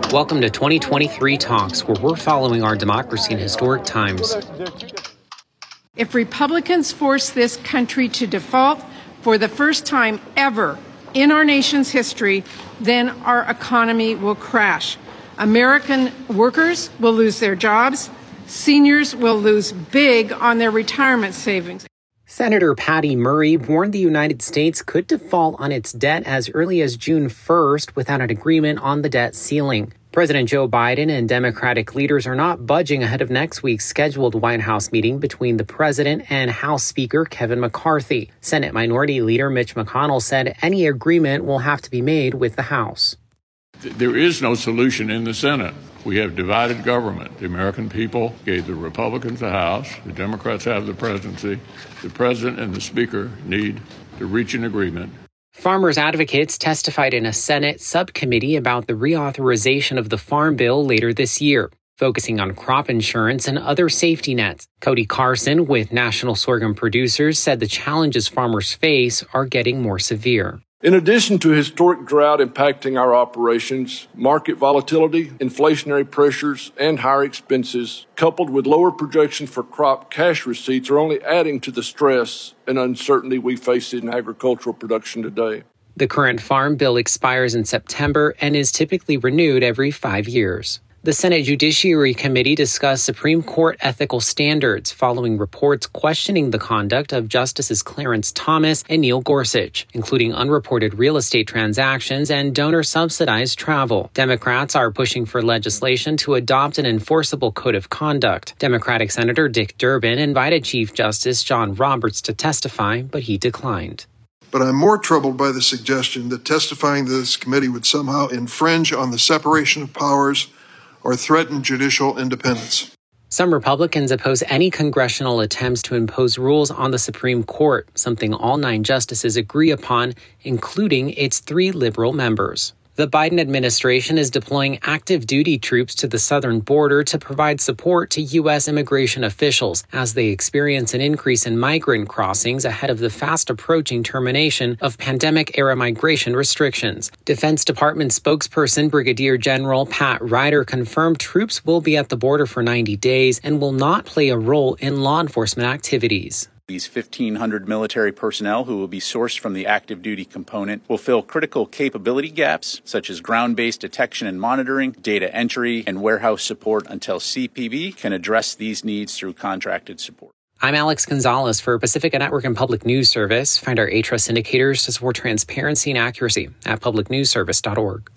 Welcome to 2023 Talks, where we're following our democracy in historic times. If Republicans force this country to default for the first time ever in our nation's history, then our economy will crash. American workers will lose their jobs. Seniors will lose big on their retirement savings. Senator Patty Murray warned the United States could default on its debt as early as June 1st without an agreement on the debt ceiling. President Joe Biden and Democratic leaders are not budging ahead of next week's scheduled White House meeting between the president and House Speaker Kevin McCarthy. Senate Minority Leader Mitch McConnell said any agreement will have to be made with the House. There is no solution in the Senate. We have divided government. The American people gave the Republicans the House. The Democrats have the presidency. The president and the speaker need to reach an agreement. Farmers advocates testified in a Senate subcommittee about the reauthorization of the Farm Bill later this year, focusing on crop insurance and other safety nets. Cody Carson with National Sorghum Producers said the challenges farmers face are getting more severe. In addition to historic drought impacting our operations, market volatility, inflationary pressures, and higher expenses, coupled with lower projections for crop cash receipts, are only adding to the stress and uncertainty we face in agricultural production today. The current Farm Bill expires in September and is typically renewed every 5 years. The Senate Judiciary Committee discussed Supreme Court ethical standards following reports questioning the conduct of Justices Clarence Thomas and Neil Gorsuch, including unreported real estate transactions and donor-subsidized travel. Democrats are pushing for legislation to adopt an enforceable code of conduct. Democratic Senator Dick Durbin invited Chief Justice John Roberts to testify, but he declined. But I'm more troubled by the suggestion that testifying to this committee would somehow infringe on the separation of powers or threaten judicial independence. Some Republicans oppose any congressional attempts to impose rules on the Supreme Court, something all 9 justices agree upon, including its 3 liberal members. The Biden administration is deploying active duty troops to the southern border to provide support to U.S. immigration officials as they experience an increase in migrant crossings ahead of the fast-approaching termination of pandemic-era migration restrictions. Defense Department spokesperson Brigadier General Pat Ryder confirmed troops will be at the border for 90 days and will not play a role in law enforcement activities. These 1,500 military personnel who will be sourced from the active duty component will fill critical capability gaps such as ground-based detection and monitoring, data entry, and warehouse support until CPB can address these needs through contracted support. I'm Alex Gonzalez for Pacifica Network and Public News Service. Find our A-Trust indicators to support transparency and accuracy at publicnewsservice.org.